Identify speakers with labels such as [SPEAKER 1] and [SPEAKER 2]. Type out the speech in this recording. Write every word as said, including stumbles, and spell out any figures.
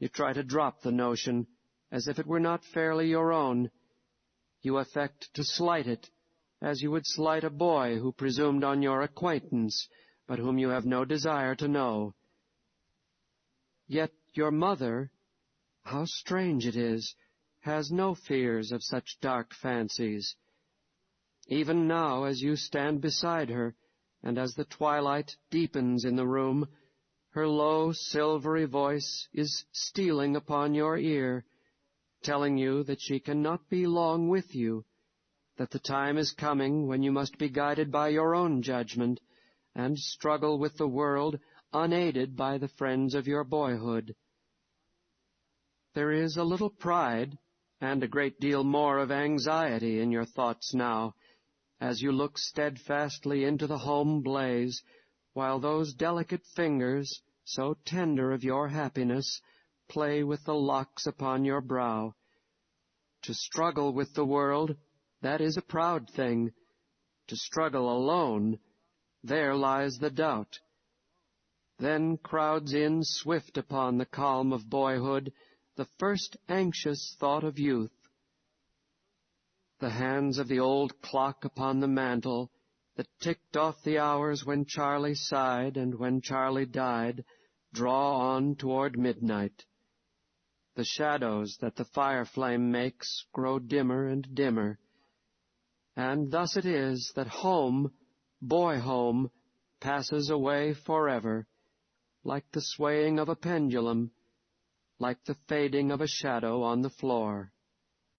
[SPEAKER 1] You try to drop the notion, as if it were not fairly your own. You affect to slight it, as you would slight a boy who presumed on your acquaintance, but whom you have no desire to know. Yet your mother, how strange it is, has no fears of such dark fancies. Even now, as you stand beside her, and as the twilight deepens in the room, her low, silvery voice is stealing upon your ear, telling you that she cannot be long with you, that the time is coming when you must be guided by your own judgment, and struggle with the world unaided by the friends of your boyhood. There is a little pride and a great deal more of anxiety in your thoughts now, as you look steadfastly into the home blaze, while those delicate fingers, so tender of your happiness, play with the locks upon your brow. To struggle with the world, that is a proud thing. To struggle alone, there lies the doubt. Then crowds in swift upon the calm of boyhood the first anxious thought of youth. The hands of the old clock upon the mantel, that ticked off the hours when Charlie sighed and when Charlie died, draw on toward midnight. The shadows that the fire flame makes grow dimmer and dimmer. And thus it is that home, boy-home, passes away forever, like the swaying of a pendulum, like the fading of a shadow on the floor.